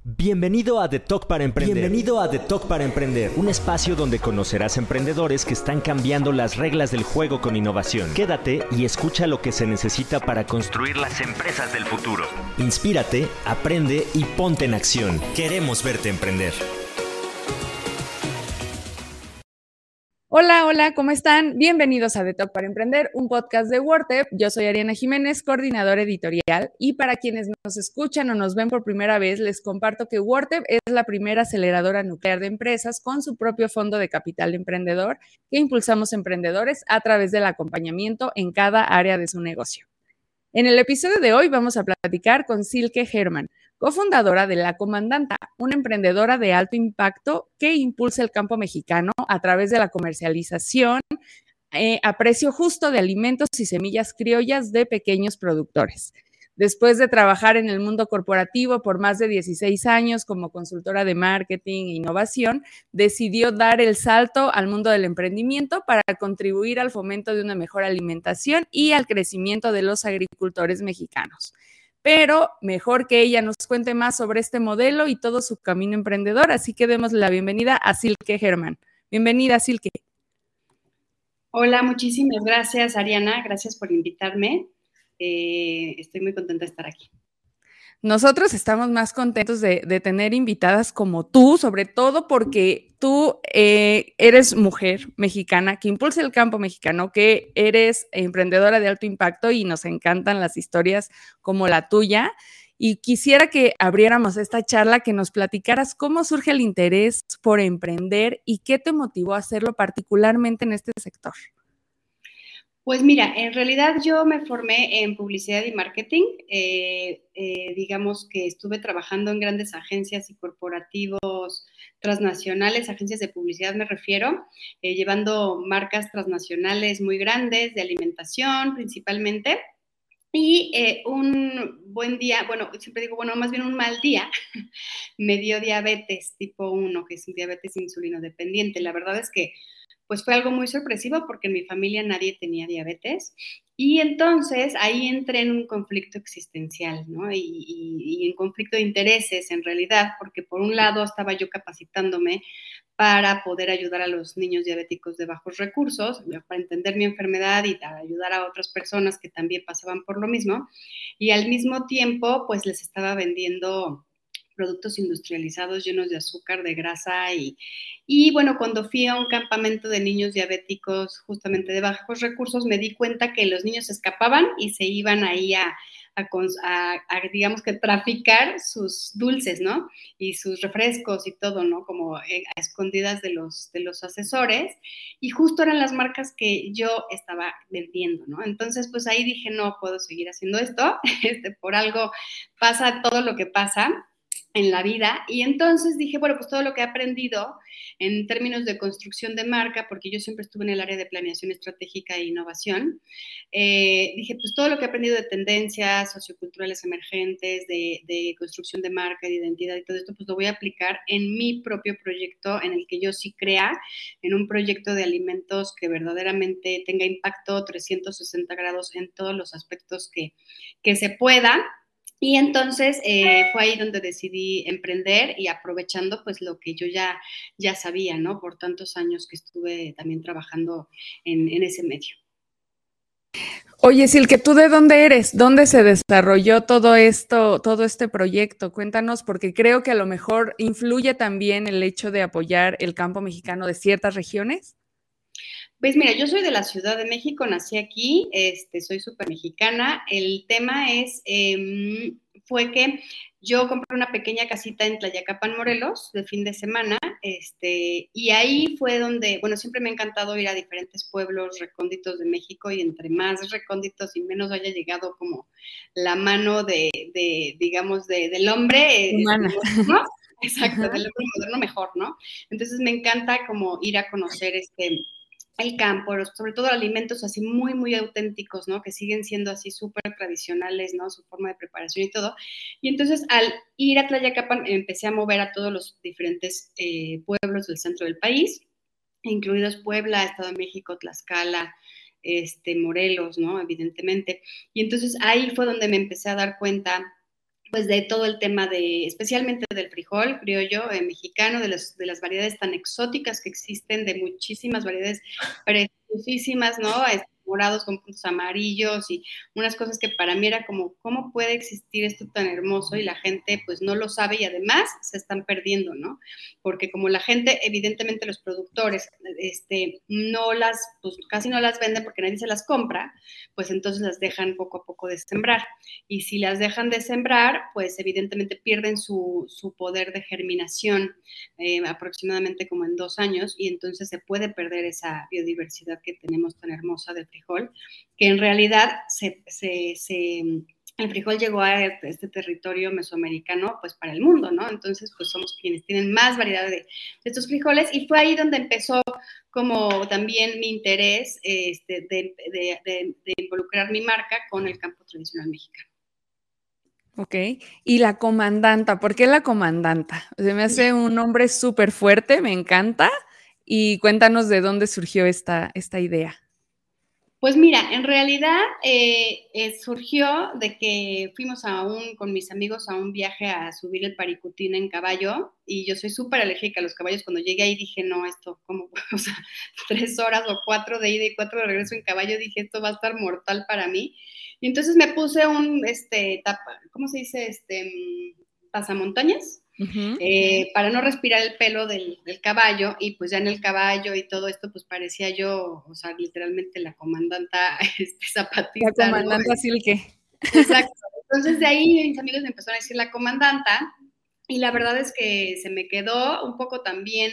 Bienvenido a The Talk para Emprender. Bienvenido a The Talk para Emprender, un espacio donde conocerás emprendedores que están cambiando las reglas del juego con innovación. Quédate y escucha lo que se necesita para construir las empresas del futuro. Inspírate, aprende y ponte en acción. Queremos verte emprender. Hola, ¿cómo están? Bienvenidos a The Talk para Emprender, un podcast de WordTep. Yo soy Ariana Jiménez, coordinadora editorial, y para quienes nos escuchan o nos ven por primera vez, les comparto que WordTep es la primera aceleradora nuclear de empresas con su propio fondo de capital emprendedor que impulsamos emprendedores a través del acompañamiento en cada área de su negocio. En el episodio de hoy vamos a platicar con Silke Hermann, cofundadora de La Comandanta, una emprendedora de alto impacto que impulsa el campo mexicano a través de la comercialización a precio justo de alimentos y semillas criollas de pequeños productores. Después de trabajar en el mundo corporativo por más de 16 años como consultora de marketing e innovación, decidió dar el salto al mundo del emprendimiento para contribuir al fomento de una mejor alimentación y al crecimiento de los agricultores mexicanos. Pero mejor que ella nos cuente más sobre este modelo y todo su camino emprendedor, así que démosle la bienvenida a Silke Hermann. Bienvenida, Silke. Hola, muchísimas gracias, Ariana. Gracias por invitarme. Estoy muy contenta de estar aquí. Nosotros estamos más contentos de tener invitadas como tú, sobre todo porque tú eres mujer mexicana que impulsa el campo mexicano, que eres emprendedora de alto impacto y nos encantan las historias como la tuya. Y quisiera que abriéramos esta charla, que nos platicaras cómo surge el interés por emprender y qué te motivó a hacerlo particularmente en este sector. Pues mira, en realidad yo me formé en publicidad y marketing. Digamos que estuve trabajando en grandes agencias y corporativos transnacionales, agencias de publicidad me refiero, llevando marcas transnacionales muy grandes de alimentación principalmente. Y un buen día, bueno, siempre digo, bueno, más bien un mal día, me dio diabetes tipo 1, que es un diabetes insulino dependiente. La verdad es que pues fue algo muy sorpresivo porque en mi familia nadie tenía diabetes. Y entonces ahí entré en un conflicto existencial, ¿no? Y en conflicto de intereses en realidad, porque por un lado estaba yo capacitándome para poder ayudar a los niños diabéticos de bajos recursos, para entender mi enfermedad y para ayudar a otras personas que también pasaban por lo mismo. Y al mismo tiempo, pues les estaba vendiendo productos industrializados llenos de azúcar, de grasa y bueno, cuando fui a un campamento de niños diabéticos justamente de bajos recursos, me di cuenta que los niños escapaban y se iban ahí a digamos que traficar sus dulces, ¿no? Y sus refrescos y todo, ¿no? Como a escondidas de los asesores. Y justo eran las marcas que yo estaba vendiendo, ¿no? Entonces, pues ahí dije, no puedo seguir haciendo esto. Por algo pasa todo lo que pasa en la vida. Y entonces dije, bueno, pues todo lo que he aprendido en términos de construcción de marca, porque yo siempre estuve en el área de planeación estratégica e innovación, dije, pues todo lo que he aprendido de tendencias socioculturales emergentes, de construcción de marca, de identidad y todo esto, pues lo voy a aplicar en mi propio proyecto, en el que yo sí crea, en un proyecto de alimentos que verdaderamente tenga impacto 360 grados en todos los aspectos que se pueda. Y entonces fue ahí donde decidí emprender y aprovechando pues lo que yo ya sabía, ¿no? Por tantos años que estuve también trabajando en ese medio. Oye, Silke, ¿tú de dónde eres? ¿Dónde se desarrolló todo esto, todo este proyecto? Cuéntanos, porque creo que a lo mejor influye también el hecho de apoyar el campo mexicano de ciertas regiones. Pues mira, yo soy de la Ciudad de México, nací aquí, soy súper mexicana. El tema fue que yo compré una pequeña casita en Tlayacapan, Morelos, de fin de semana, y ahí fue donde, bueno, siempre me ha encantado ir a diferentes pueblos recónditos de México y entre más recónditos y menos haya llegado como la mano digamos, del hombre. Humana. ¿No? Exacto, del hombre moderno mejor, ¿no? Entonces me encanta como ir a conocer el campo, sobre todo alimentos así muy, muy auténticos, ¿no? Que siguen siendo así súper tradicionales, ¿no? Su forma de preparación y todo. Y entonces, al ir a Tlayacapan, empecé a mover a todos los diferentes pueblos del centro del país, incluidos Puebla, Estado de México, Tlaxcala, Morelos, ¿no? Evidentemente. Y entonces, ahí fue donde me empecé a dar cuenta pues de todo el tema especialmente del frijol criollo mexicano, de las variedades tan exóticas que existen, de muchísimas variedades preciosísimas, ¿no? Morados con puntos amarillos y unas cosas que para mí era como, ¿cómo puede existir esto tan hermoso? Y la gente pues no lo sabe y además se están perdiendo, ¿no? Porque como la gente, evidentemente los productores, pues casi no las venden porque nadie se las compra, pues entonces las dejan poco a poco de sembrar. Y si las dejan de sembrar, pues evidentemente pierden su poder de germinación aproximadamente como en 2 años y entonces se puede perder esa biodiversidad que tenemos tan hermosa de frijol, que en realidad el frijol llegó a este territorio mesoamericano pues para el mundo, ¿no? Entonces pues somos quienes tienen más variedad de estos frijoles y fue ahí donde empezó como también mi interés de involucrar mi marca con el campo tradicional mexicano. Ok, y la comandanta, ¿por qué la comandanta? Se me hace un nombre súper fuerte, me encanta, y cuéntanos de dónde surgió esta idea. Pues mira, en realidad surgió de que fuimos con mis amigos a un viaje a subir el Paricutín en caballo y yo soy súper alérgica a los caballos. Cuando llegué ahí dije, no, esto, como, o sea, 3 horas o 4 de ida y 4 de regreso en caballo, dije, esto va a estar mortal para mí. Y entonces me puse ¿cómo se dice? Pasamontañas. Para no respirar el pelo del caballo y pues ya en el caballo y todo esto pues parecía yo, o sea, literalmente la comandanta zapatista. La comandanta, ¿no? Silke. Exacto. Entonces de ahí mis amigos me empezaron a decir la comandanta y la verdad es que se me quedó un poco también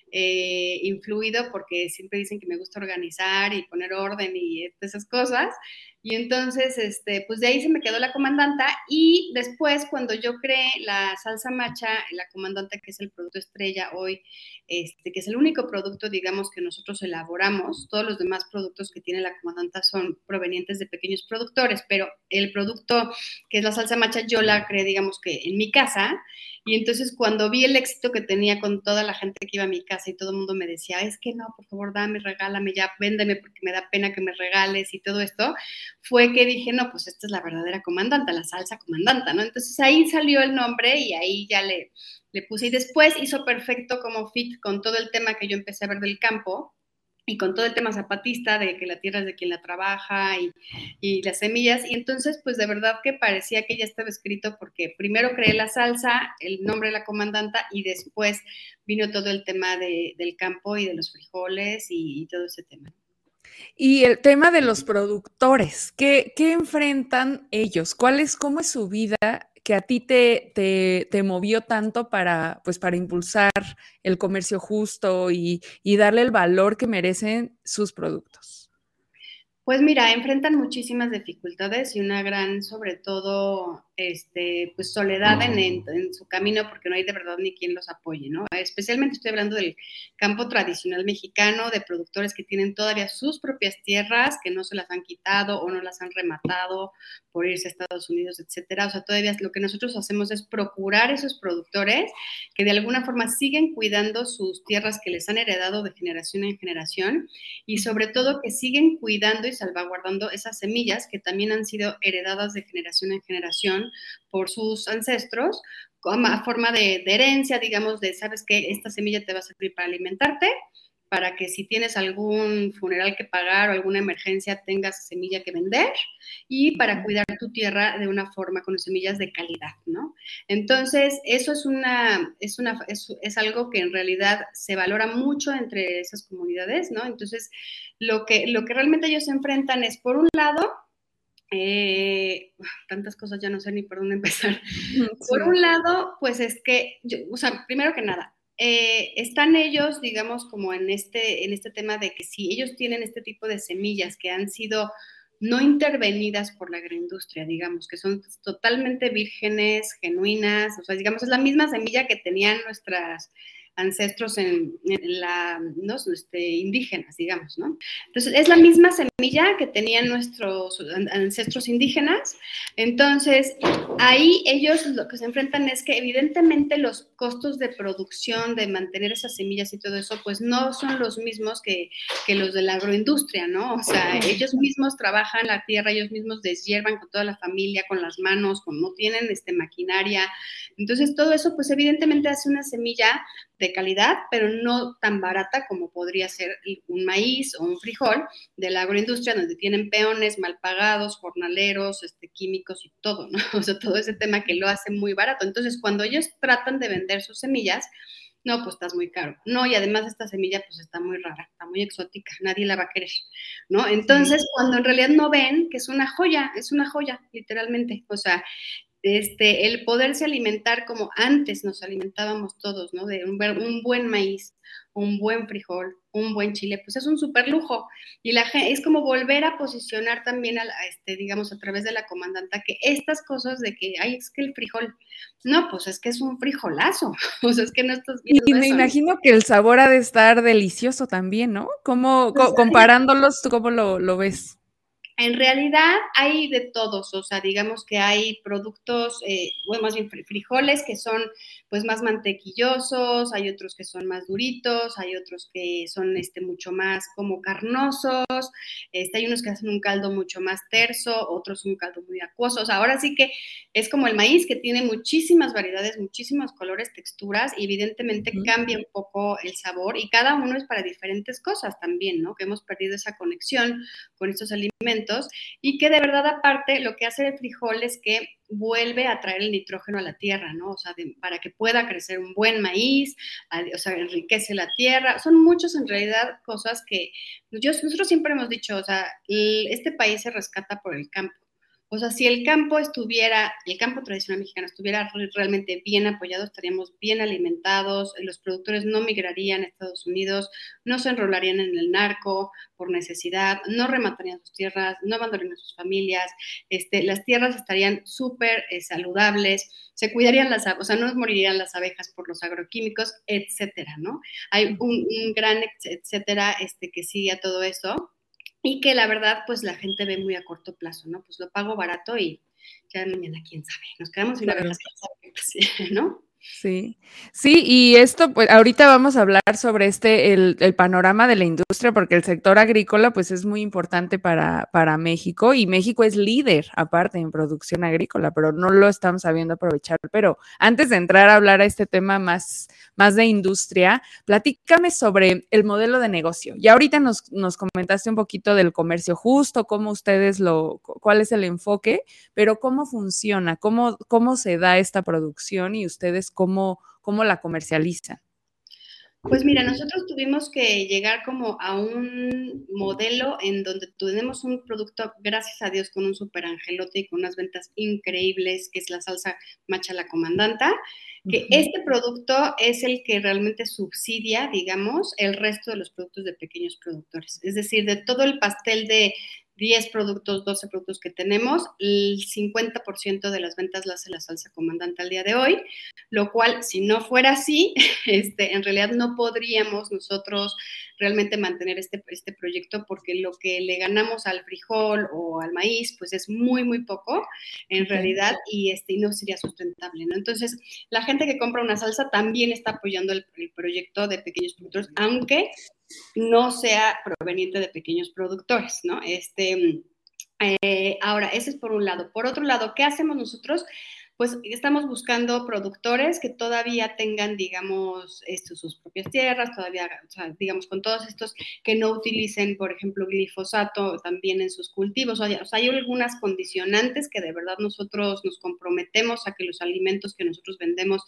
influido porque siempre dicen que me gusta organizar y poner orden y esas cosas. Y entonces, pues de ahí se me quedó la comandanta y después cuando yo creé la salsa macha, la comandanta que es el producto estrella hoy, que es el único producto, digamos, que nosotros elaboramos, todos los demás productos que tiene la comandanta son provenientes de pequeños productores, pero el producto que es la salsa macha yo la creé, digamos, que en mi casa y entonces cuando vi el éxito que tenía con toda la gente que iba a mi casa y todo el mundo me decía, es que no, por favor, dame, regálame, ya, véndeme porque me da pena que me regales y todo esto, fue que dije, no, pues esta es la verdadera comandanta, la salsa comandanta, ¿no? Entonces ahí salió el nombre y ahí ya le puse y después hizo perfecto como fit con todo el tema que yo empecé a ver del campo y con todo el tema zapatista de que la tierra es de quien la trabaja y las semillas y entonces pues de verdad que parecía que ya estaba escrito porque primero creé la salsa, el nombre de la comandanta y después vino todo el tema del campo y de los frijoles y todo ese tema. Y el tema de los productores, ¿qué enfrentan ellos? ¿Cómo es su vida que a ti te movió tanto para impulsar el comercio justo y darle el valor que merecen sus productos? Pues mira, enfrentan muchísimas dificultades y una gran, sobre todo, pues soledad en su camino porque no hay de verdad ni quien los apoye, ¿no? Especialmente estoy hablando del campo tradicional mexicano, de productores que tienen todavía sus propias tierras, que no se las han quitado o no las han rematado por irse a Estados Unidos, etcétera. O sea, todavía lo que nosotros hacemos es procurar esos productores que de alguna forma siguen cuidando sus tierras que les han heredado de generación en generación y sobre todo que siguen cuidando y salvaguardando esas semillas que también han sido heredadas de generación en generación por sus ancestros, a forma de herencia, digamos, de, ¿sabes qué? Esta semilla te va a servir para alimentarte, para que si tienes algún funeral que pagar o alguna emergencia tengas semilla que vender y para cuidar tu tierra de una forma con semillas de calidad, ¿no? Entonces, eso es algo que en realidad se valora mucho entre esas comunidades, ¿no? Entonces, lo que realmente ellos se enfrentan es, por un lado, tantas cosas, ya no sé ni por dónde empezar. Sí. Por un lado, pues es que, o sea, primero que nada, están ellos, digamos, como en este tema de que si ellos tienen este tipo de semillas que han sido no intervenidas por la agroindustria, digamos, que son totalmente vírgenes, genuinas, o sea, digamos, es la misma semilla que tenían ancestros ¿no? Indígenas, digamos, ¿no? Entonces, es la misma semilla que tenían nuestros ancestros indígenas. Entonces, ahí ellos lo que se enfrentan es que evidentemente los costos de producción, de mantener esas semillas y todo eso, pues no son los mismos que los de la agroindustria, ¿no? O sea, ellos mismos trabajan la tierra, ellos mismos deshiervan con toda la familia, con las manos, no tienen maquinaria. Entonces, todo eso, pues evidentemente hace una semilla de calidad, pero no tan barata como podría ser un maíz o un frijol de la agroindustria, donde tienen peones mal pagados, jornaleros, químicos y todo, ¿no? O sea, todo ese tema que lo hace muy barato. Entonces, cuando ellos tratan de vender sus semillas, no, pues estás muy caro. No, y además esta semilla pues está muy rara, está muy exótica, nadie la va a querer, ¿no? Entonces, cuando en realidad no ven que es una joya, literalmente. O sea, el poderse alimentar como antes nos alimentábamos todos, ¿no? De un buen maíz, un buen frijol, un buen chile, pues es un súper lujo. Y es como volver a posicionar también, digamos, a través de la comandanta, que estas cosas de que, ay, es que el frijol, no, pues es que es un frijolazo, o sea, es que no estás viendo y me eso, imagino que el sabor ha de estar delicioso también, ¿no? ¿Cómo, comparándolos, tú cómo lo ves? En realidad hay de todos, o sea, digamos que hay productos, bueno, más bien frijoles que son pues más mantequillosos, hay otros que son más duritos, hay otros que son mucho más como carnosos, hay unos que hacen un caldo mucho más terso, otros un caldo muy acuoso. O sea, ahora sí que es como el maíz que tiene muchísimas variedades, muchísimos colores, texturas, y evidentemente cambia un poco el sabor, y cada uno es para diferentes cosas también, ¿no? Que hemos perdido esa conexión con estos alimentos, y que de verdad aparte lo que hace el frijol es que vuelve a traer el nitrógeno a la tierra, ¿no? O sea, para que pueda crecer un buen maíz, o sea, enriquece la tierra. Son muchas en realidad cosas que nosotros siempre hemos dicho, o sea, este país se rescata por el campo. O sea, si el campo tradicional mexicano estuviera realmente bien apoyado, estaríamos bien alimentados, los productores no migrarían a Estados Unidos, no se enrolarían en el narco por necesidad, no rematarían sus tierras, no abandonarían a sus familias, las tierras estarían súper saludables, se cuidarían o sea, no morirían las abejas por los agroquímicos, etcétera, ¿no? Hay un gran etcétera que sigue a todo eso. Y que la verdad, pues la gente ve muy a corto plazo, ¿no? Pues lo pago barato y ya mañana quién sabe. Nos quedamos sin abejas, ¿no? Sí, sí, y esto, pues ahorita vamos a hablar sobre el panorama de la industria, porque el sector agrícola, pues es muy importante para México, y México es líder, aparte, en producción agrícola, pero no lo estamos sabiendo aprovechar. Pero antes de entrar a hablar a este tema más de industria, platícame sobre el modelo de negocio. Ya ahorita nos comentaste un poquito del comercio justo, cómo ustedes cuál es el enfoque, pero cómo funciona, cómo se da esta producción y ustedes cómo la comercializan. Pues mira, nosotros tuvimos que llegar como a un modelo en donde tenemos un producto, gracias a Dios, con un super angelote y con unas ventas increíbles, que es la salsa Macha la Comandanta, que este producto es el que realmente subsidia, digamos, el resto de los productos de pequeños productores. Es decir, de todo el pastel de 10 productos, 12 productos que tenemos, el 50% de las ventas las hace la salsa Comandante al día de hoy, lo cual, si no fuera así, en realidad no podríamos nosotros realmente mantener este proyecto, porque lo que le ganamos al frijol o al maíz, pues es muy, muy poco en realidad, y no sería sustentable, ¿no? Entonces, la gente que compra una salsa también está apoyando el proyecto de pequeños productores, aunque no sea proveniente de pequeños productores, ¿no? Ahora, ese es por un lado. Por otro lado, ¿qué hacemos nosotros? Pues estamos buscando productores que todavía tengan, digamos, sus propias tierras, todavía, o sea, digamos, con todos estos que no utilicen, por ejemplo, glifosato también en sus cultivos. O sea, hay algunas condicionantes que de verdad nosotros nos comprometemos a que los alimentos que nosotros vendemos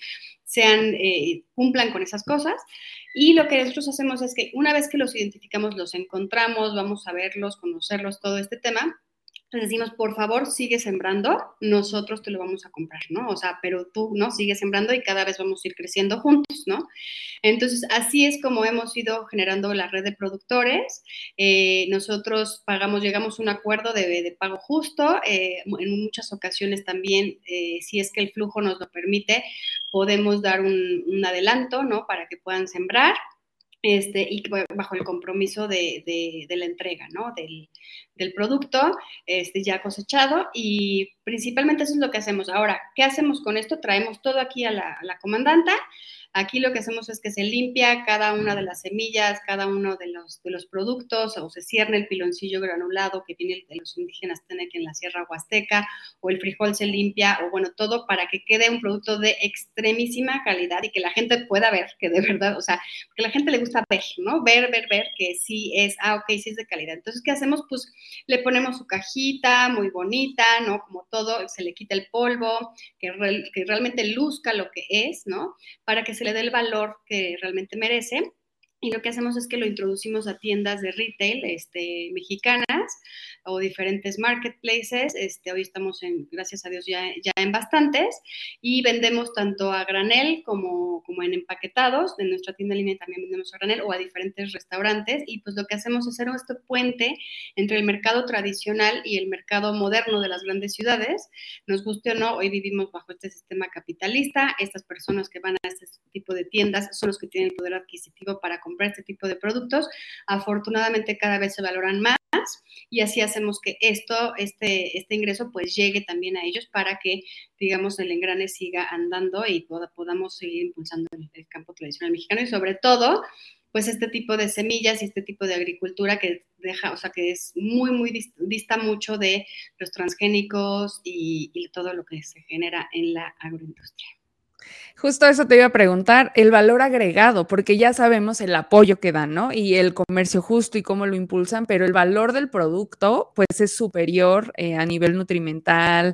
cumplan con esas cosas. Y lo que nosotros hacemos es que una vez que los identificamos, los encontramos, vamos a verlos, conocerlos, todo este tema, Entonces decimos, por favor, sigue sembrando, nosotros te lo vamos a comprar, ¿no? O sea, pero tú, ¿no? Sigue sembrando y cada vez vamos a ir creciendo juntos, ¿no? Entonces, así es como hemos ido generando la red de productores. Nosotros llegamos a un acuerdo de pago justo. En muchas ocasiones también, si es que el flujo nos lo permite, podemos dar un adelanto, ¿no? Para que puedan sembrar. Y bajo el compromiso de la entrega, ¿no? Del producto ya cosechado, y principalmente eso es lo que hacemos. Ahora, ¿qué hacemos con esto? Traemos todo aquí a la comandanta. Aquí lo que hacemos es que se limpia cada una de las semillas, cada uno de los productos, o se cierra el piloncillo granulado que viene de los indígenas Tenec en la Sierra Huasteca, o el frijol se limpia, o bueno, todo para que quede un producto de extremísima calidad y que la gente pueda ver que de verdad, o sea, porque a la gente le gusta ver, ¿no? Ver que sí es, ok, sí es de calidad. Entonces, ¿qué hacemos? Pues le ponemos su cajita muy bonita, ¿no? Como todo, se le quita el polvo, que realmente luzca lo que es, ¿no? Para que se le dé el valor que realmente merece. Y lo que hacemos es que lo introducimos a tiendas de retail mexicanas o diferentes marketplaces. Hoy estamos, gracias a Dios, ya en bastantes, y vendemos tanto a granel como en empaquetados. En nuestra tienda en línea también vendemos a granel, o a diferentes restaurantes. Y pues lo que hacemos es hacer este puente entre el mercado tradicional y el mercado moderno de las grandes ciudades. Nos guste o no, hoy vivimos bajo este sistema capitalista. Estas personas que van a este tipo de tiendas son los que tienen el poder adquisitivo para comprar este tipo de productos. Afortunadamente cada vez se valoran más, y así hacemos que este ingreso pues llegue también a ellos, para que, digamos, el engrane siga andando y podamos seguir impulsando el campo tradicional mexicano, y sobre todo pues este tipo de semillas y este tipo de agricultura que deja, o sea, que es muy dista mucho de los transgénicos y todo lo que se genera en la agroindustria. Justo eso te iba a preguntar, el valor agregado, porque ya sabemos el apoyo que dan, ¿no? Y el comercio justo y cómo lo impulsan, pero el valor del producto, pues es superior a nivel nutrimental,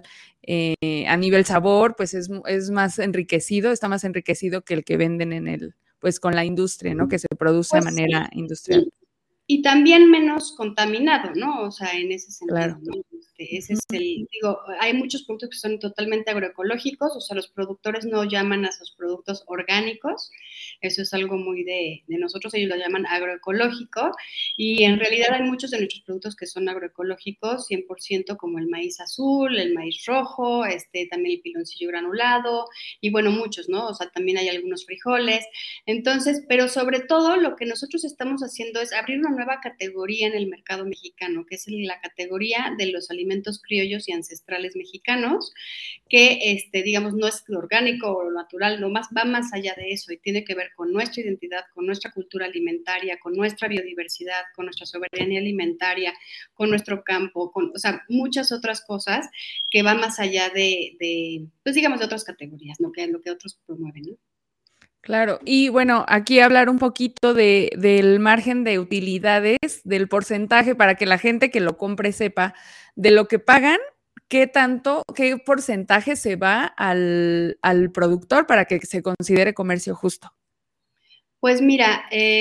a nivel sabor, pues es más enriquecido, está más enriquecido que el que venden pues con la industria, ¿no? Que se produce Pues, de manera industrial. Y también menos contaminado, ¿no? O sea, en ese sentido, Claro. ¿no? Ese es digo, hay muchos productos que son totalmente agroecológicos, o sea, los productores no llaman a sus productos orgánicos, eso es algo muy de nosotros, ellos lo llaman agroecológico, y en realidad hay muchos de nuestros productos que son agroecológicos, 100%, como el maíz azul, el maíz rojo, también el piloncillo granulado, y bueno, muchos, ¿no? O sea, también hay algunos frijoles. Entonces, pero sobre todo lo que nosotros estamos haciendo es abrir una nueva categoría en el mercado mexicano, que es la categoría de los alimentos criollos y ancestrales mexicanos, que digamos no es lo orgánico o lo natural, no más, va más allá de eso, y tiene que ver con nuestra identidad, con nuestra cultura alimentaria, con nuestra biodiversidad, con nuestra soberanía alimentaria, con nuestro campo, o sea, muchas otras cosas que van más allá pues digamos, de otras categorías, ¿no? Que es lo que otros promueven, ¿no? Claro, y bueno, aquí hablar un poquito del margen de utilidades, del porcentaje, para que la gente que lo compre sepa de lo que pagan, qué porcentaje se va al productor para que se considere comercio justo. Pues mira,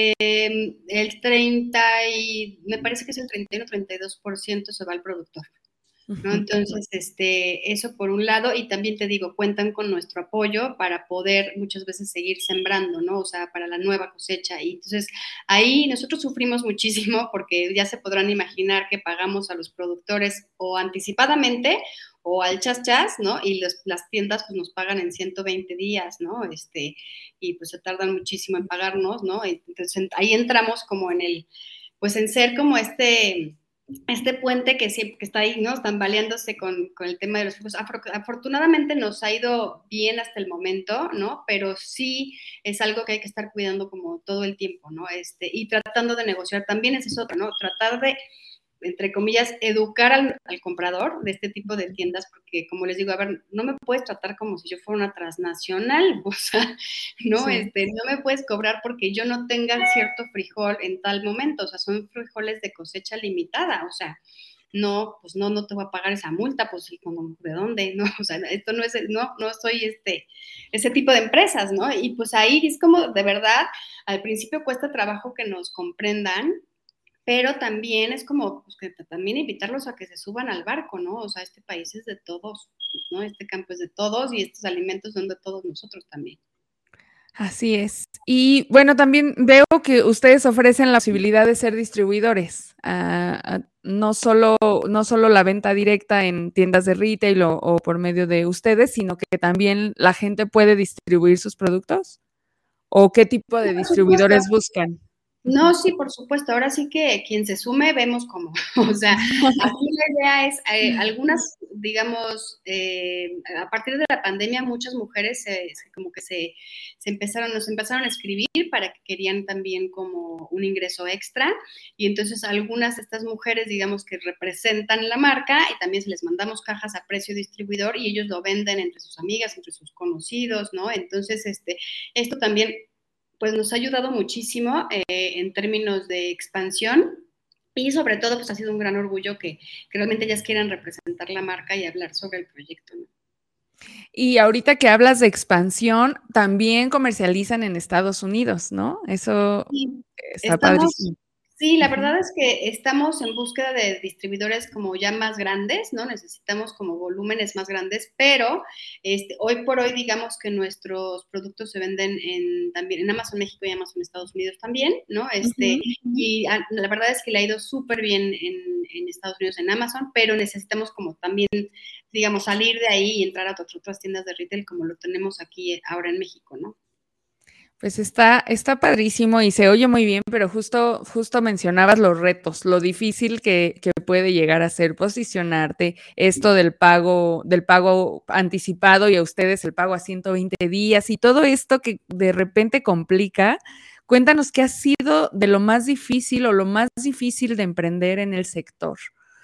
el 30 me parece que es el 31-32% se va al productor, ¿no? Entonces, eso por un lado, y también te digo, cuentan con nuestro apoyo para poder muchas veces seguir sembrando, ¿no? O sea, para la nueva cosecha. Y entonces ahí nosotros sufrimos muchísimo, porque ya se podrán imaginar que pagamos a los productores o anticipadamente o al chas, ¿no? Y las tiendas pues nos pagan en 120 días, ¿no? Y pues se tardan muchísimo en pagarnos, ¿no? Entonces ahí entramos como pues en ser como este puente que siempre que está ahí, ¿no? Tambaleándose con el tema de los flujos. Afortunadamente nos ha ido bien hasta el momento, ¿no? Pero sí es algo que hay que estar cuidando como todo el tiempo, ¿no? Y tratando de negociar también, esa es otra, ¿no? Tratar de, entre comillas, educar al comprador de este tipo de tiendas, porque como les digo, a ver, no me puedes tratar como si yo fuera una transnacional, o sea, no, Sí. No me puedes cobrar porque yo no tenga cierto frijol en tal momento, o sea, son frijoles de cosecha limitada, o sea, no, pues no te voy a pagar esa multa, pues sí, como, ¿de dónde? No, o sea, esto no es, no soy ese tipo de empresas, ¿no? Y pues ahí es como, de verdad, al principio cuesta trabajo que nos comprendan, pero también es como, pues, que también invitarlos a que se suban al barco, ¿no? O sea, este país es de todos, ¿no? Este campo es de todos y estos alimentos son de todos nosotros también. Así es. Y bueno, también veo que ustedes ofrecen la posibilidad de ser distribuidores, no solo la venta directa en tiendas de retail o por medio de ustedes, sino que también la gente puede distribuir sus productos. ¿O qué tipo Sí, de por supuesto. distribuidores buscan? No, Ujú. sí, por supuesto. Ahora sí que quien se sume, vemos cómo. O sea, aquí la idea es, algunas, digamos, a partir de la pandemia, muchas mujeres como que nos empezaron a escribir para que querían también como un ingreso extra. Y entonces algunas de estas mujeres, digamos, que representan la marca y también se les mandamos cajas a precio distribuidor y ellos lo venden entre sus amigas, entre sus conocidos, ¿no? Entonces, esto también pues nos ha ayudado muchísimo en términos de expansión y sobre todo pues ha sido un gran orgullo que realmente ellas quieran representar la marca y hablar sobre el proyecto, ¿no? Y ahorita que hablas de expansión, también comercializan en Estados Unidos, ¿no? Eso Y está estamos, padrísimo. sí, la Ujú. verdad es que estamos en búsqueda de distribuidores como ya más grandes, ¿no? Necesitamos como volúmenes más grandes, pero hoy por hoy digamos que nuestros productos se venden también en Amazon México y Amazon Estados Unidos también, ¿no? Ujú. Y la verdad es que le ha ido súper bien en Estados Unidos, en Amazon, pero necesitamos como también, digamos, salir de ahí y entrar a otras tiendas de retail como lo tenemos aquí ahora en México, ¿no? Pues está padrísimo y se oye muy bien, pero justo mencionabas los retos, lo difícil que puede llegar a ser posicionarte, esto del pago anticipado y a ustedes el pago a 120 días y todo esto que de repente complica. Cuéntanos qué ha sido de lo más difícil o lo más difícil de emprender en el sector.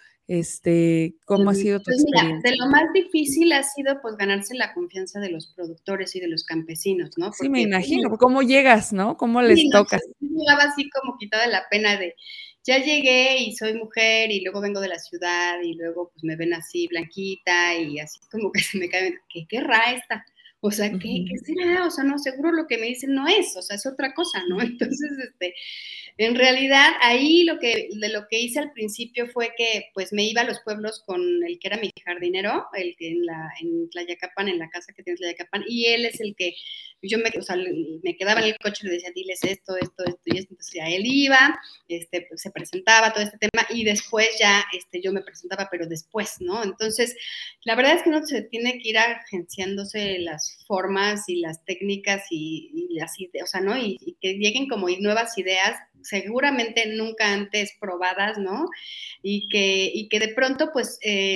¿Cómo ha sido tu Pues mira, de experiencia? lo más difícil ha sido pues ganarse la confianza de los productores y de los campesinos, ¿no? Sí, me Porque pues, imagino, ¿cómo llegas, no? ¿Cómo sí, les no, tocas? yo llegaba así como quitada de la pena de, ya llegué y soy mujer y luego vengo de la ciudad y luego pues me ven así blanquita y así como que se me cae, ¿qué querrá esta? O sea, ¿qué Ujú, será? O sea, no, seguro lo que me dicen no es, o sea, es otra cosa, ¿no? ujú. Entonces, en realidad, ahí de lo que hice al principio fue que pues me iba a los pueblos con el que era mi jardinero, el que en Tlayacapan, en la casa que tiene Tlayacapan, y él es el que o sea, me quedaba en el coche y le decía, diles esto y esto, entonces ya él iba, pues, se presentaba todo este tema y después ya yo me presentaba, pero después, ¿no? Entonces, la verdad es que uno se tiene que ir agenciándose las formas y las técnicas y las ideas, o sea, ¿no? Y que lleguen como nuevas ideas, seguramente nunca antes probadas, ¿no? Y que de pronto, pues,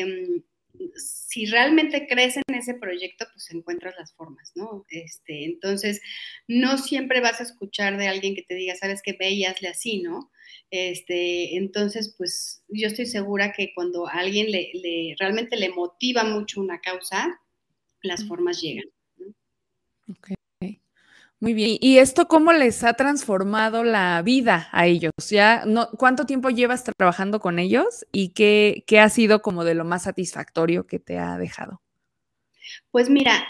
si realmente crees en ese proyecto, pues encuentras las formas, ¿no? Entonces, no siempre vas a escuchar de alguien que te diga, sabes que ve y hazle así, ¿no? Entonces, pues yo estoy segura que cuando a alguien realmente le motiva mucho una causa, las formas llegan, ¿no? Okey, muy bien. ¿Y esto cómo les ha transformado la vida a ellos? Ya no, ¿cuánto tiempo llevas trabajando con ellos y qué ha sido como de lo más satisfactorio que te ha dejado? Pues mira,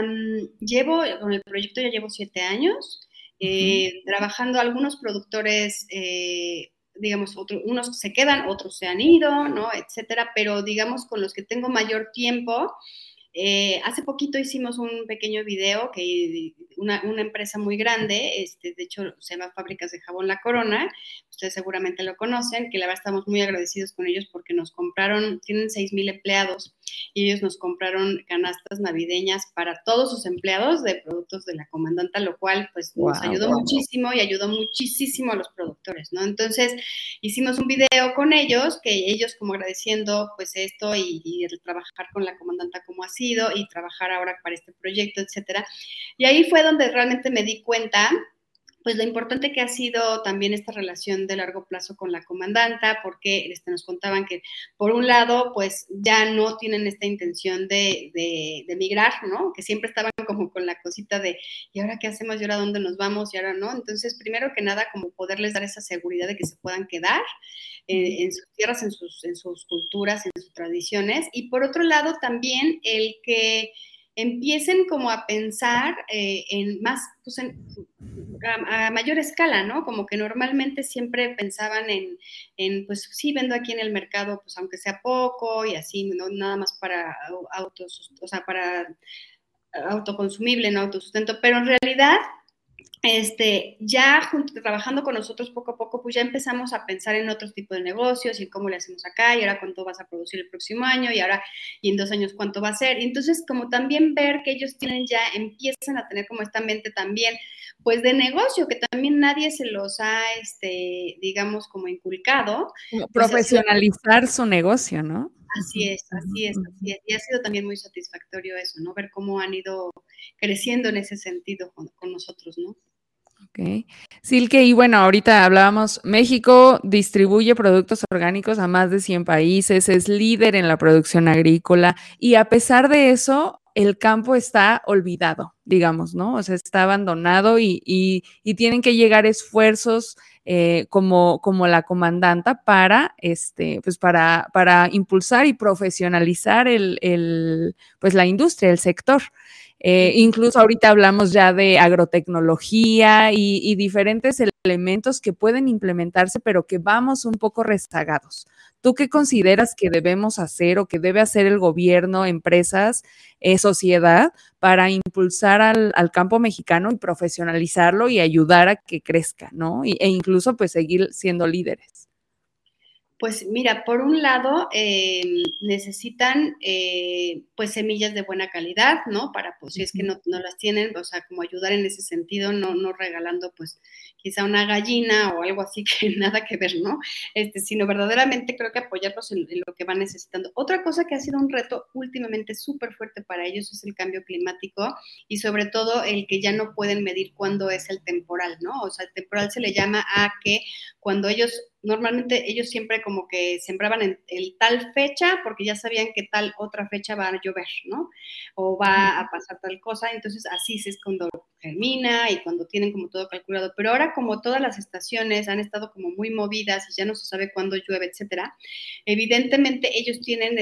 con el proyecto ya llevo 7 años, Ujú, trabajando algunos productores, digamos, unos se quedan, otros se han ido, ¿no? Etcétera, pero digamos con los que tengo mayor tiempo, hace poquito hicimos un pequeño video que una empresa muy grande, de hecho se llama Fábricas de Jabón La Corona, ustedes seguramente lo conocen, que la verdad estamos muy agradecidos con ellos porque nos compraron, tienen 6,000 empleados y ellos nos compraron canastas navideñas para todos sus empleados de productos de la comandanta, lo cual pues nos guau. ayudó muchísimo y ayudó muchísimo a los productores, ¿no? Entonces hicimos un video con ellos, que ellos como agradeciendo pues esto y el trabajar con la comandanta como ha sido y trabajar ahora para este proyecto, etcétera. Y ahí fue donde realmente me di cuenta pues lo importante que ha sido también esta relación de largo plazo con la comandanta, porque nos contaban que por un lado, pues ya no tienen esta intención de migrar, ¿no? Que siempre estaban como con la cosita de, ¿y ahora qué hacemos? ¿Y ahora dónde nos vamos? ¿Y ahora no? Entonces, primero que nada, como poderles dar esa seguridad de que se puedan quedar Ujú. en sus tierras, en sus culturas, en sus tradiciones. Y por otro lado, también el que empiecen como a pensar en más, pues a mayor escala, ¿no? Como que normalmente siempre pensaban pues sí, vendo aquí en el mercado, pues aunque sea poco y así, ¿no? Nada más para o sea, para autoconsumible, no autosustento, pero en realidad ya trabajando con nosotros poco a poco, pues ya empezamos a pensar en otros tipos de negocios y cómo le hacemos acá, y ahora cuánto vas a producir el próximo año, y en 2 años cuánto va a ser. Y entonces, como también ver que ellos empiezan a tener como esta mente también, pues de negocio, que también nadie se los ha, digamos, como inculcado. Como Pues profesionalizar su negocio, ¿no? Así es, así es, así es. Y ha sido también muy satisfactorio eso, ¿no? Ver cómo han ido creciendo en ese sentido con nosotros, ¿no? Ok. Silke, y bueno, ahorita hablábamos, México distribuye productos orgánicos a más de 100 países, es líder en la producción agrícola y a pesar de eso, el campo está olvidado, digamos, ¿no? O sea, está abandonado y tienen que llegar esfuerzos como la comandanta para, pues para impulsar y profesionalizar pues la industria, el sector. Incluso ahorita hablamos ya de agrotecnología y diferentes elementos que pueden implementarse, pero que vamos un poco rezagados. ¿Tú qué consideras que debemos hacer o que debe hacer el gobierno, empresas, sociedad para impulsar al campo mexicano y profesionalizarlo y ayudar a que crezca, ¿no? E incluso pues seguir siendo líderes. Pues mira, por un lado, necesitan pues semillas de buena calidad, ¿no? Para, pues si es que no las tienen, o sea, como ayudar en ese sentido, no regalando pues quizá una gallina o algo así que nada que ver, ¿no? Sino verdaderamente creo que apoyarlos en lo que van necesitando. Otra cosa que ha sido un reto últimamente súper fuerte para ellos es el cambio climático y sobre todo el que ya no pueden medir cuándo es el temporal, ¿no? O sea, el temporal se le llama a que cuando normalmente ellos siempre como que sembraban en tal fecha porque ya sabían que tal otra fecha va a llover, ¿no? O va a pasar tal cosa, entonces así es cuando germina y cuando tienen como todo calculado. Pero ahora como todas las estaciones han estado como muy movidas y ya no se sabe cuándo llueve, etcétera, evidentemente ellos tienen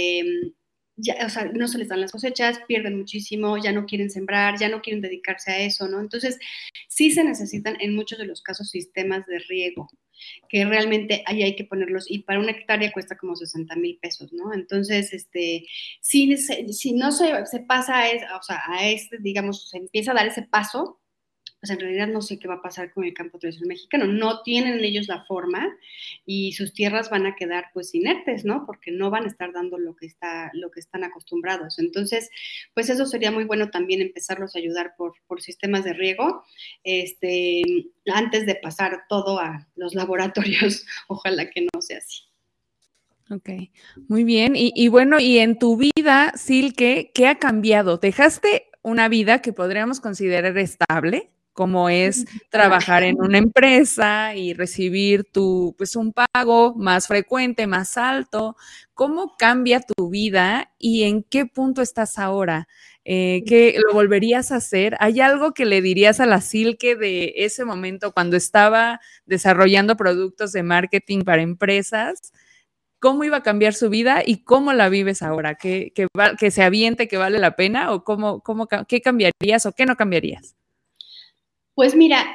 ya, o sea, no se les dan las cosechas, pierden muchísimo, ya no quieren sembrar, ya no quieren dedicarse a eso, ¿no? Entonces, sí se necesitan en muchos de los casos sistemas de riego, que realmente ahí hay que ponerlos, y para una hectárea cuesta como 60,000 pesos, ¿no? Entonces, si no se pasa o sea, digamos, se empieza a dar ese paso, pues en realidad no sé qué va a pasar con el campo tradicional mexicano. No tienen ellos la forma y sus tierras van a quedar pues inertes, ¿no? Porque no van a estar dando lo que están acostumbrados. Entonces, pues eso sería muy bueno también empezarlos a ayudar por sistemas de riego, antes de pasar todo a los laboratorios. Ojalá que no sea así. Ok, muy bien. Y bueno, y en tu vida, Silke, ¿qué ha cambiado? ¿Dejaste una vida que podríamos considerar estable, como es trabajar en una empresa y recibir pues un pago más frecuente, más alto? ¿Cómo cambia tu vida y en qué punto estás ahora? ¿Qué lo volverías a hacer? ¿Hay algo que le dirías a la Silke de ese momento cuando estaba desarrollando productos de marketing para empresas? ¿Cómo iba a cambiar su vida y cómo la vives ahora? ¿Que se aviente, que vale la pena? ¿O qué cambiarías o qué no cambiarías? Pues mira,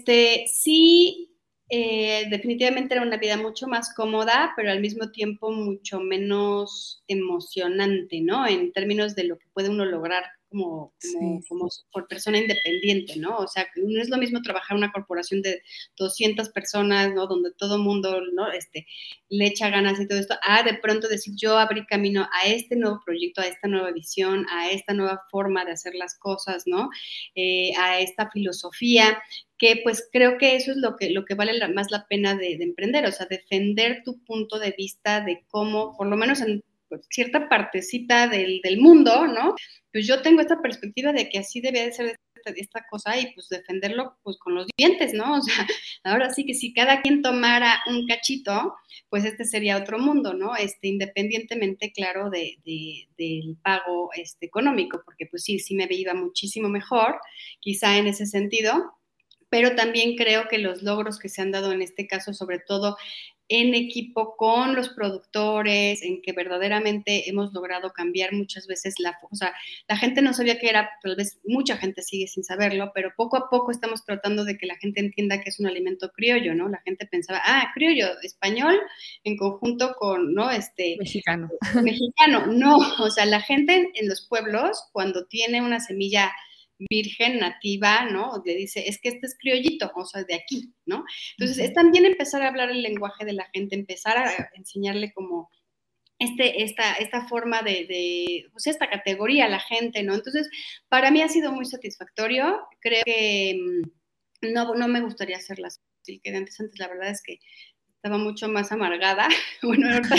sí, definitivamente era una vida mucho más cómoda, pero al mismo tiempo mucho menos emocionante, ¿no? En términos de lo que puede uno lograr Sí. como por persona independiente, ¿no? O sea, no es lo mismo trabajar en una corporación de 200 personas, ¿no? Donde todo el mundo, ¿no? Le echa ganas y todo esto, a de pronto decir, yo abrí camino a este nuevo proyecto, a esta nueva visión, a esta nueva forma de hacer las cosas, ¿no? A esta filosofía, que pues creo que eso es lo que vale más la pena de emprender, o sea, defender tu punto de vista de cómo, por lo menos en cierta partecita del mundo, ¿no? Pues yo tengo esta perspectiva de que así debe de ser esta cosa y pues defenderlo pues con los dientes, ¿no? O sea, ahora sí que si cada quien tomara un cachito, pues sería otro mundo, ¿no? Independientemente, claro, del pago económico, porque pues sí me iba muchísimo mejor, quizá en ese sentido, pero también creo que los logros que se han dado en este caso, sobre todo en equipo con los productores, en que verdaderamente hemos logrado cambiar muchas veces o sea, la gente no sabía qué era, tal vez mucha gente sigue sin saberlo, pero poco a poco estamos tratando de que la gente entienda que es un alimento criollo, ¿no? La gente pensaba, criollo, español, en conjunto con, ¿no? Mexicano. Mexicano, no, o sea, la gente en los pueblos, cuando tiene una semilla virgen, nativa, ¿no? Le dice, es que este es criollito, o sea, de aquí, ¿no? Entonces, es también empezar a hablar el lenguaje de la gente, empezar a enseñarle como esta forma pues esta categoría a la gente, ¿no? Entonces, para mí ha sido muy satisfactorio. Creo que no me gustaría hacerla así que antes, la verdad es que estaba mucho más amargada. Bueno, ahorita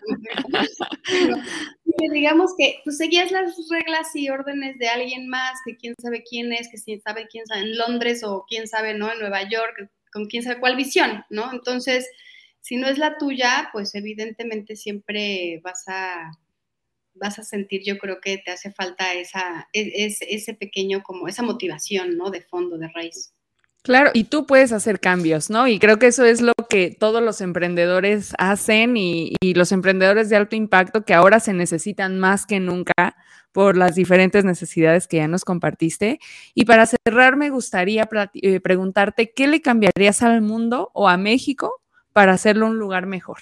digamos que tú seguías las reglas y órdenes de alguien más, que quién sabe quién es, que quién sabe en Londres o quién sabe, ¿no? En Nueva York, con quién sabe cuál visión, ¿no? Entonces, si no es la tuya, pues evidentemente siempre vas a sentir, yo creo que te hace falta ese pequeño, como esa motivación, ¿no? De fondo, de raíz. Claro, y tú puedes hacer cambios, ¿no? Y creo que eso es lo que todos los emprendedores hacen y los emprendedores de alto impacto que ahora se necesitan más que nunca por las diferentes necesidades que ya nos compartiste. Y para cerrar, me gustaría preguntarte, ¿qué le cambiarías al mundo o a México para hacerlo un lugar mejor?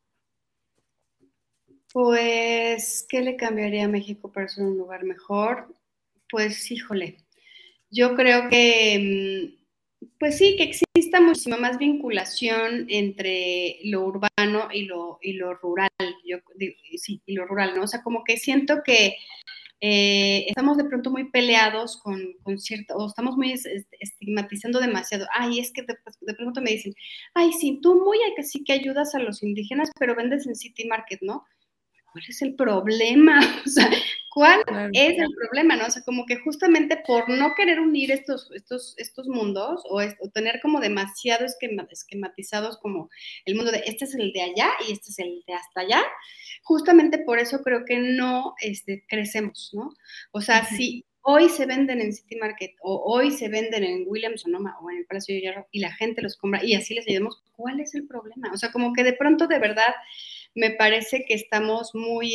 Pues, ¿qué le cambiaría a México para ser un lugar mejor? Pues, híjole, yo creo que, pues sí, que exista muchísima más vinculación entre lo urbano y lo rural, sí, y lo rural, ¿no? O sea, como que siento que estamos de pronto muy peleados con cierto, o estamos muy estigmatizando demasiado. Ay, es que de pronto me dicen, ay, sí, tú muy que sí que ayudas a los indígenas, pero vendes en City Market, ¿no? ¿Cuál es el problema? O sea, ¿cuál es el problema, no? O sea, como que justamente por no querer unir estos mundos o tener como demasiado esquematizados como el mundo de este es el de allá y este es el de hasta allá, justamente por eso creo que no crecemos, ¿no? O sea, si hoy se venden en City Market o hoy se venden en Williams Sonoma o en el Palacio de Hierro y la gente los compra y así les ayudamos, ¿cuál es el problema? O sea, como que de pronto de verdad me parece que estamos muy,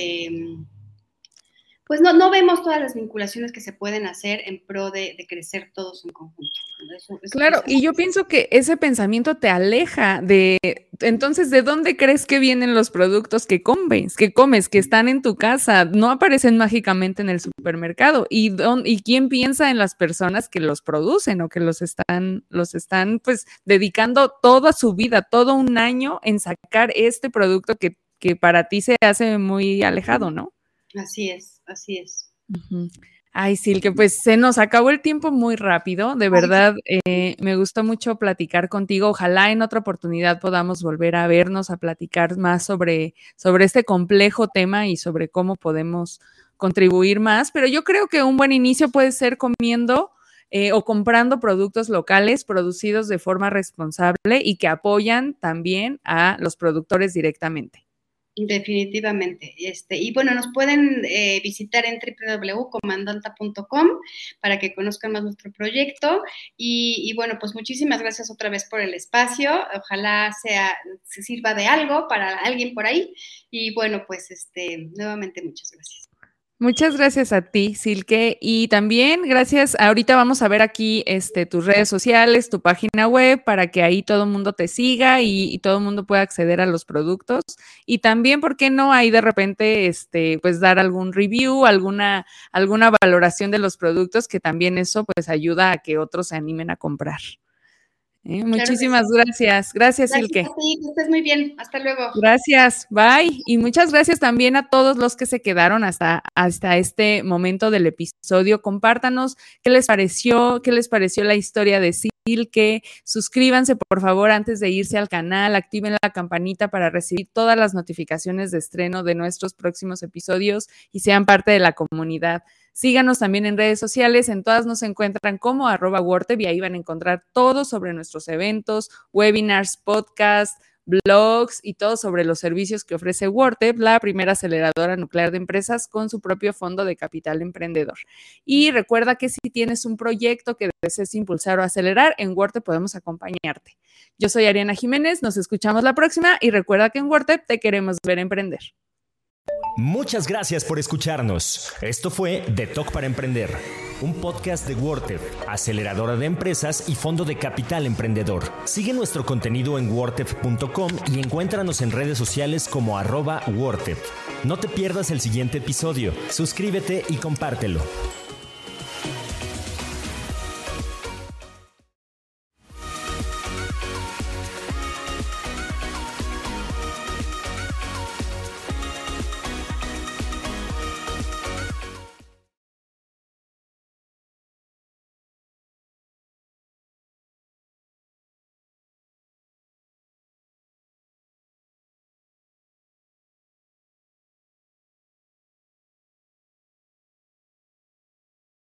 pues no vemos todas las vinculaciones que se pueden hacer en pro de crecer todos en conjunto. Claro, y yo pienso que ese pensamiento te aleja de, entonces, ¿de dónde crees que vienen los productos que comes, que están en tu casa? No aparecen mágicamente en el supermercado. ¿Y quién piensa en las personas que los producen o que los están pues dedicando toda su vida, todo un año en sacar este producto que para ti se hace muy alejado, ¿no? Así es, así es. Uh-huh. Ay, Silke, pues se nos acabó el tiempo muy rápido, de verdad, me gustó mucho platicar contigo, ojalá en otra oportunidad podamos volver a vernos, a platicar más sobre este complejo tema y sobre cómo podemos contribuir más, pero yo creo que un buen inicio puede ser comiendo o comprando productos locales producidos de forma responsable y que apoyan también a los productores directamente. Definitivamente. Y bueno, nos pueden visitar en www.comandanta.com para que conozcan más nuestro proyecto. Y bueno, pues muchísimas gracias otra vez por el espacio. Ojalá se sirva de algo para alguien por ahí. Y bueno, pues nuevamente muchas gracias. Muchas gracias a ti, Silke, y también gracias. Ahorita vamos a ver aquí tus redes sociales, tu página web, para que ahí todo el mundo te siga y todo el mundo pueda acceder a los productos. Y también, ¿por qué no? Ahí de repente, pues dar algún review, alguna valoración de los productos, que también eso pues ayuda a que otros se animen a comprar. Muchísimas gracias. Gracias, Silke. Gracias a ti, que estés muy bien. Hasta luego. Gracias, bye. Y muchas gracias también a todos los que se quedaron hasta este momento del episodio. Compártanos qué les pareció la historia de Silke. Suscríbanse, por favor, antes de irse al canal. Activen la campanita para recibir todas las notificaciones de estreno de nuestros próximos episodios y sean parte de la comunidad. Síganos también en redes sociales, en todas nos encuentran como @Wortep y ahí van a encontrar todo sobre nuestros eventos, webinars, podcasts, blogs y todo sobre los servicios que ofrece Wortep, la primera aceleradora nuclear de empresas con su propio fondo de capital emprendedor. Y recuerda que si tienes un proyecto que desees impulsar o acelerar, en Wortep podemos acompañarte. Yo soy Ariana Jiménez, nos escuchamos la próxima y recuerda que en WordTep te queremos ver emprender. Muchas gracias por escucharnos. Esto fue The Talk para Emprender, un podcast de WordTep, aceleradora de empresas y fondo de capital emprendedor. Sigue nuestro contenido en wordtep.com y encuéntranos en redes sociales como @WordTep. No te pierdas el siguiente episodio, suscríbete y compártelo.